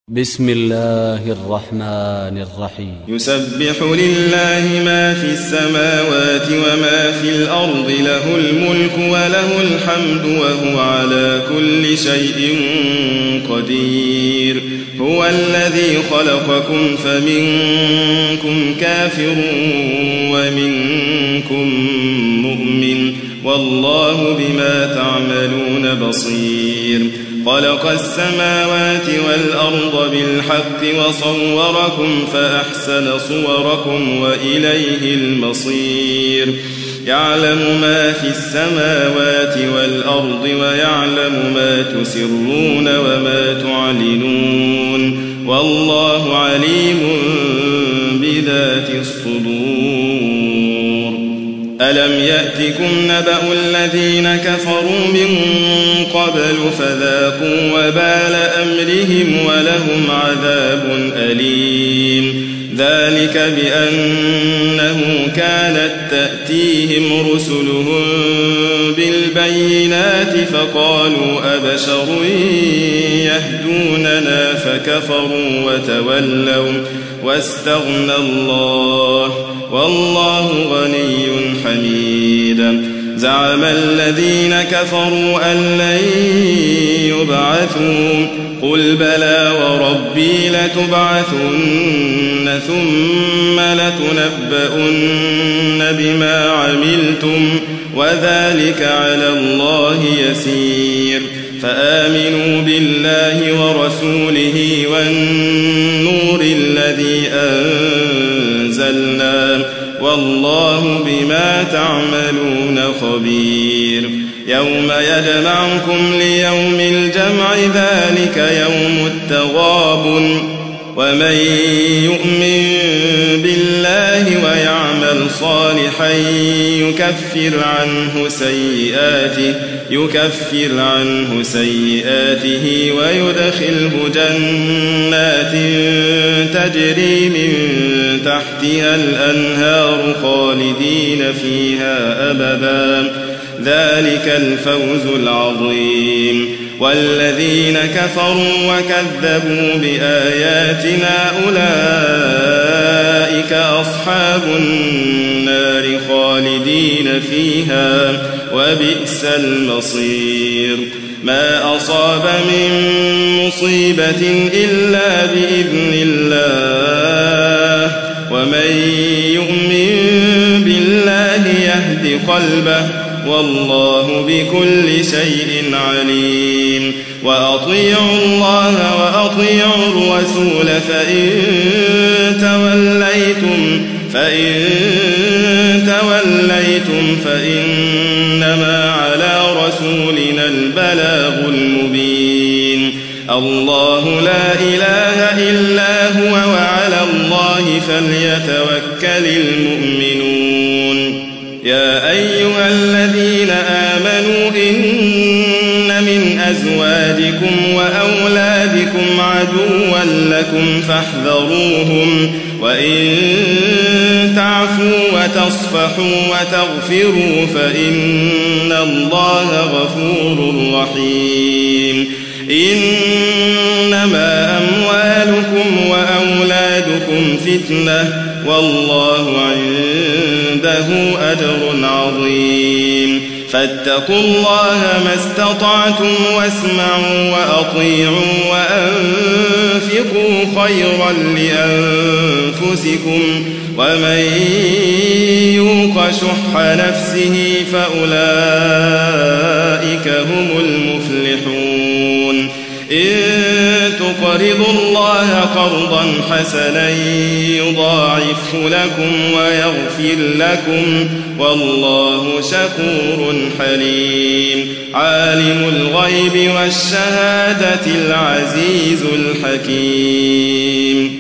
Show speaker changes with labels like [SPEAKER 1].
[SPEAKER 1] بسم الله الرحمن الرحيم
[SPEAKER 2] يسبح لله ما في السماوات وما في الأرض له الملك وله الحمد وهو على كل شيء قدير هو الذي خلقكم فمنكم كافر ومنكم مؤمن والله بما تعملون بصير خلق السماوات والأرض بالحق وصوركم فأحسن صوركم وإليه المصير يعلم ما في السماوات والأرض ويعلم ما تسرون وما تعلنون والله عليم بذات الصدور ألم يأتكم نبأ الذين كفروا من قبل فذاقوا وبال أمرهم ولهم عذاب أليم ذلك بأنه كانت تأتيهم رسلهم بالبينات فقالوا أبشر يهدوننا فكفروا وتولوا واستغنى الله والله غني حميد زعم الذين كفروا أن لن يبعثوا قل بلى وربي لتبعثن ثم لتنبؤن بما عملتم وذلك على الله يسير فآمنوا بالله ورسوله والنور الذي أنزلنا والله بما تعملون خبير يوم يجمعكم ليوم الجمع ذلك يوم التغابن ومن يؤمن بالله ويعمل صالحا يكفر عنه سيئاته ويدخله جنات تجري من تحتها الأنهار خالدين فيها أبدا ذلك الفوز العظيم والذين كفروا وكذبوا بآياتنا أولئك أصحاب النار خالدين فيها وبئس المصير ما أصاب من مصيبة إلا بإذن الله ومن يؤمن بالله يهد قلبه والله بكل شيء عليم وأطيعوا الله وأطيعوا الرسول فإن توليتم فإنما على رسولنا البلاغ المبين الله لا إله إلا هو وعلى الله فليتوكل المؤمنون يا أيها الذين آمنوا إن من أزواجكم وأولادكم عدوا لكم فاحذروهم وإن تعفوا وتصفحوا وتغفروا فإن الله غفور رحيم إنما أموالكم وأولادكم فتنة والله عنده أجر عظيم فاتقوا الله ما استطعتم واسمعوا وأطيعوا وأنفقوا خيرا لأنفسكم ومن يوق شح نفسه فأولئك هم المفلحون إن تقرضوا الله قرضا حسنا يضاعفه لكم ويغفر لكم والله شكور حليم عالم الغيب والشهادة العزيز الحكيم